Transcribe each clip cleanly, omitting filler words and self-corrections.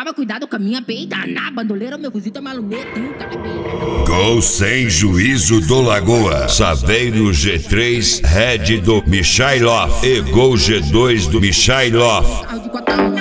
Toma cuidado com a minha peita. Na bandoleira, meu fuzil tá malumeta e um cabelo. Gol sem juízo do Lagoa. Saveiro G3 Red do Michailov e Gol G2 do Michailov. Carro de cotão.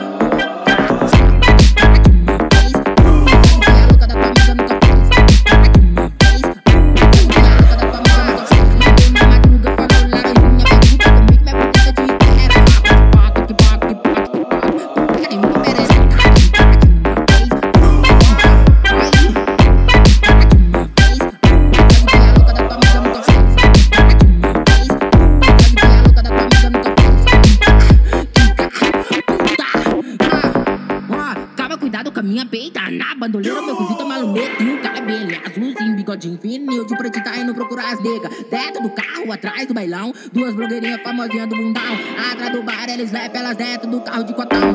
Minha peita na bandoleira, meu fuzil tá malumeta e um cabelo azulzinho, bigodinho fininho, de preto tá indo procurar as nega. Dentro do carro, atrás do bailão, duas blogueirinhas famosinhas do mundão. Atrás do bar, eles levam elas dentro do carro de cotão.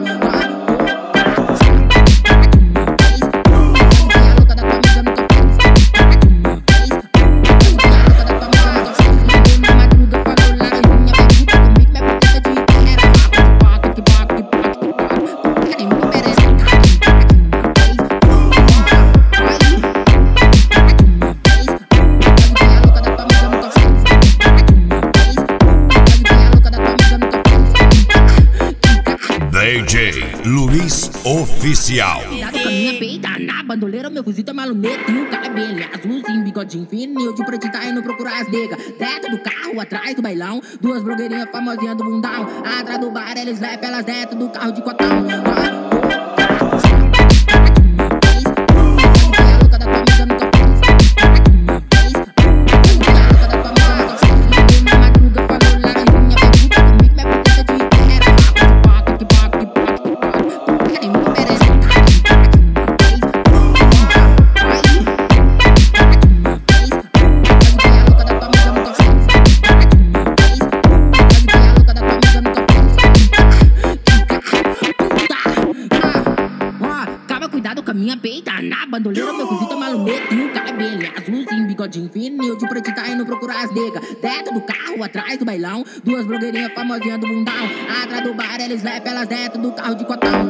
DJ Luiz Oficial. Cuidado com a minha peita na bandoleira, meu fuzil tá malumeta e um cabelo azulzinho, bigodinho fininho, de preto tá indo procurar as nega. Dentro do carro, atrás do bailão, duas blogueirinhas famosinhas do mundão. Atrás do bar, eles levam elas dentro do carro de cotão. Minha peita na bandoleira, meu fuzil tá malumeta e um cabelo azulzinho, bigodinho fininho, de preto tá indo procurar as nega. Dentro do carro, atrás do bailão, duas blogueirinhas famosinhas do mundão. Atrás do bar, eles levam elas dentro do carro de cotão.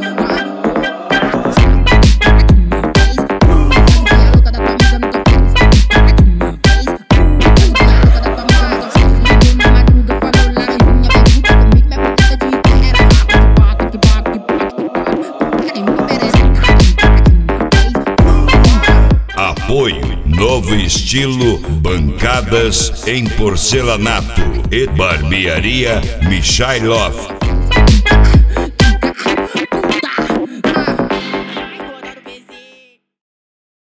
Apoio Novo Estilo Bancadas em Porcelanato e Barbearia Michailov.